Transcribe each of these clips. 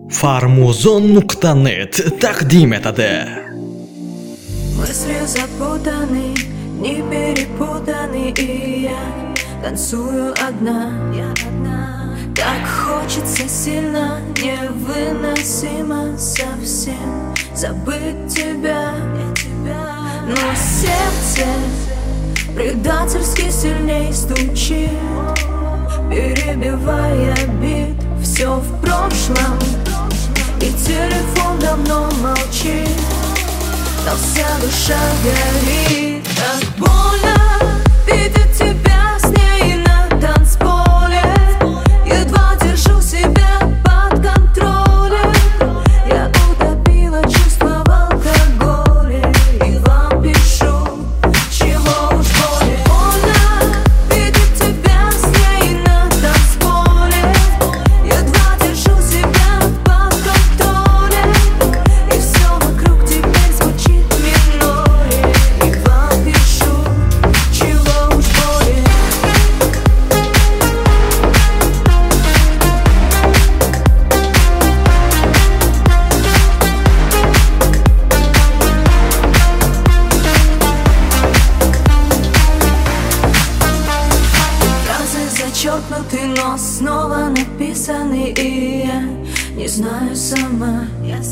Farmuzon.net taqdim etadi. Мысли запутаны, не перепутаны, и я танцую одна. Так хочется сильно, невыносимо совсем забыть тебя. Но сердце предательски сильней стучит, перебивая бит. Все в прошлом, и телефон давно молчит, но вся душа горит. Так больно видеть тебя с ней на танцполе. Едва держу себя под контролем. Я утопила чувства в алкоголе, и вам пишу, чего уж более. Больно видеть тебя с ней на танцполе. Едва держу себя под контролем, и все вокруг теперь звучит миноре, и вам пишу, чего уж более. Фразы зачеркнуты, но снова написаны, и я не знаю сама.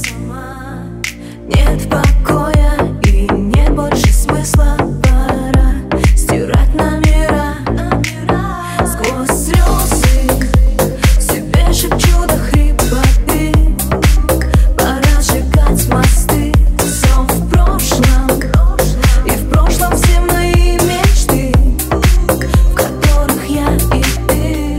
Нет покоя и нет больше смысла. Пора стирать номера. Сквозь слезы себе шепчу до хрипоты. Пора сжигать мосты. Все в прошлом, и в прошлом все мои мечты, в которых я и ты.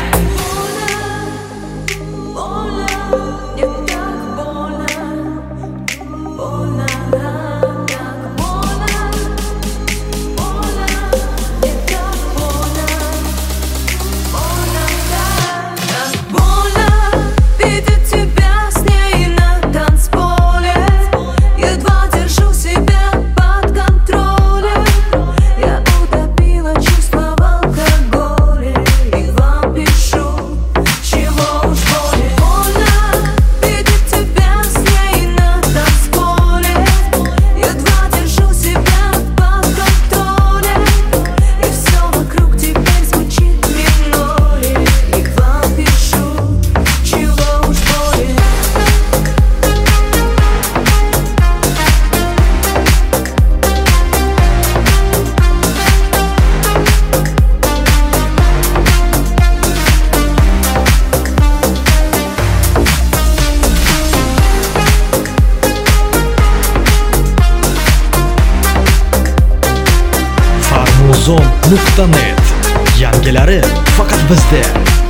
Больно, не так больно. Больно, так больно. Больно, не так больно. Больно, так больно видеть тебя с ней на танцполе. Едва держу себя под контролем. Я утопила чувства в алкоголе, и вам пишу, чего уж более. Больно видеть тебя с ней на танцполе. Едва держу себя под контролем, и все вокруг теперь звучит миноре, и вам пишу, чего уж более. Farmuzon.net yangilari faqat bizda.